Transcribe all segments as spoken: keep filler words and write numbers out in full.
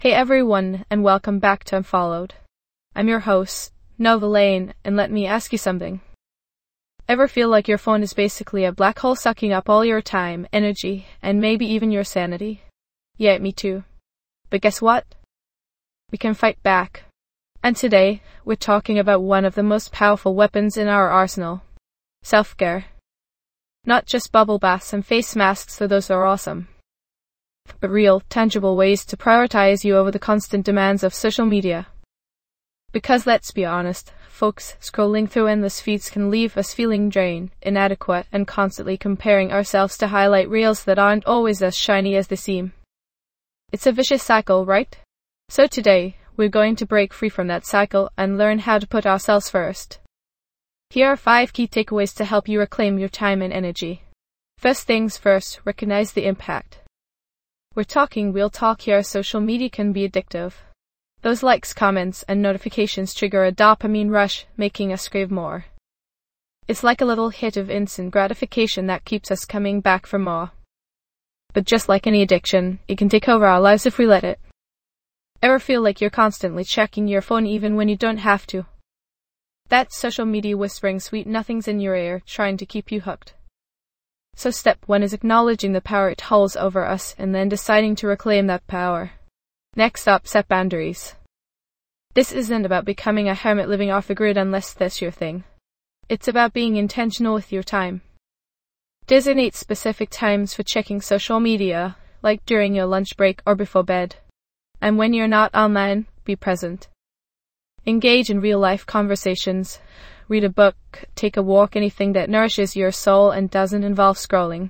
Hey everyone, and welcome back to Unfollowed. I'm your host, Nova Lane, and let me ask you something. Ever feel like your phone is basically a black hole sucking up all your time, energy, and maybe even your sanity? Yeah, me too. But guess what? We can fight back. And today, we're talking about one of the most powerful weapons in our arsenal. Self-care. Not just bubble baths and face masks, though those are awesome. But real, tangible ways to prioritize you over the constant demands of social media. Because let's be honest, folks, scrolling through endless feeds can leave us feeling drained, inadequate, and constantly comparing ourselves to highlight reels that aren't always as shiny as they seem. It's a vicious cycle, right? So today, we're going to break free from that cycle and learn how to put ourselves first. Here are five key takeaways to help you reclaim your time and energy. First things first, recognize the impact. We're talking real talk here. Social media can be addictive. Those likes, comments, and notifications trigger a dopamine rush, making us crave more. It's like a little hit of instant gratification that keeps us coming back for more. But just like any addiction, it can take over our lives if we let it. Ever feel like you're constantly checking your phone even when you don't have to? That's social media whispering sweet nothings in your ear, trying to keep you hooked. So step one is acknowledging the power it holds over us and then deciding to reclaim that power. Next up, set boundaries. This isn't about becoming a hermit living off the grid unless that's your thing. It's about being intentional with your time. Designate specific times for checking social media, like during your lunch break or before bed. And when you're not online, be present. Engage in real-life conversations. Read a book, take a walk, anything that nourishes your soul and doesn't involve scrolling.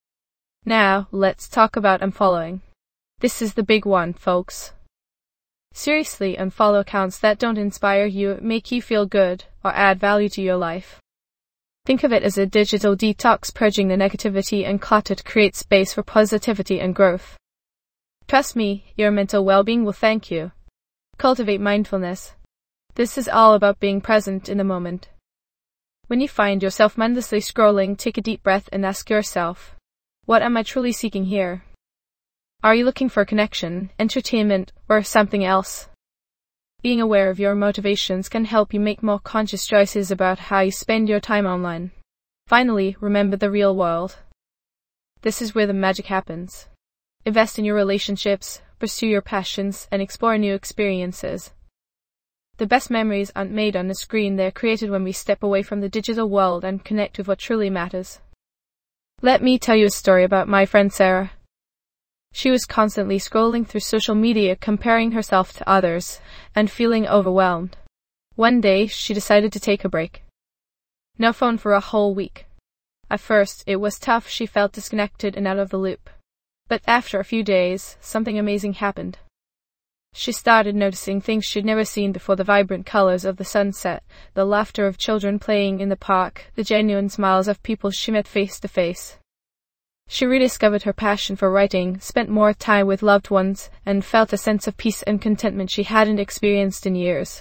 Now, let's talk about unfollowing. This is the big one, folks. Seriously, unfollow accounts that don't inspire you, make you feel good, or add value to your life. Think of it as a digital detox, purging the negativity and clutter to create space for positivity and growth. Trust me, your mental well-being will thank you. Cultivate mindfulness. This is all about being present in the moment. When you find yourself mindlessly scrolling, take a deep breath and ask yourself, what am I truly seeking here? Are you looking for connection, entertainment, or something else? Being aware of your motivations can help you make more conscious choices about how you spend your time online. Finally, remember the real world. This is where the magic happens. Invest in your relationships, pursue your passions, and explore new experiences. The best memories aren't made on a screen, they're created when we step away from the digital world and connect with what truly matters. Let me tell you a story about my friend Sarah. She was constantly scrolling through social media, comparing herself to others, and feeling overwhelmed. One day, she decided to take a break. No phone for a whole week. At first, it was tough, she felt disconnected and out of the loop. But after a few days, something amazing happened. She started noticing things she'd never seen before: the vibrant colors of the sunset, the laughter of children playing in the park, the genuine smiles of people she met face to face. She rediscovered her passion for writing, spent more time with loved ones, and felt a sense of peace and contentment she hadn't experienced in years.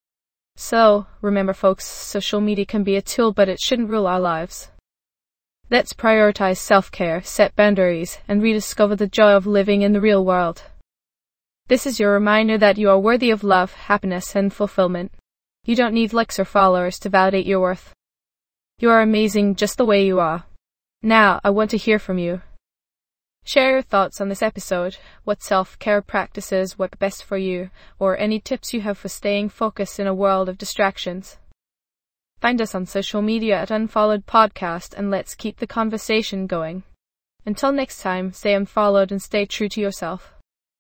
So, remember folks, social media can be a tool, but it shouldn't rule our lives. Let's prioritize self-care, set boundaries, and rediscover the joy of living in the real world. This is your reminder that you are worthy of love, happiness, and fulfillment. You don't need likes or followers to validate your worth. You are amazing just the way you are. Now, I want to hear from you. Share your thoughts on this episode, what self-care practices work best for you, or any tips you have for staying focused in a world of distractions. Find us on social media at Unfollowed Podcast, and let's keep the conversation going. Until next time, stay unfollowed and stay true to yourself.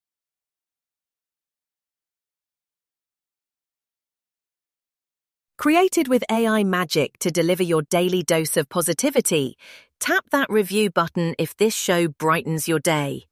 Created with A I magic to deliver your daily dose of positivity, tap that review button if this show brightens your day.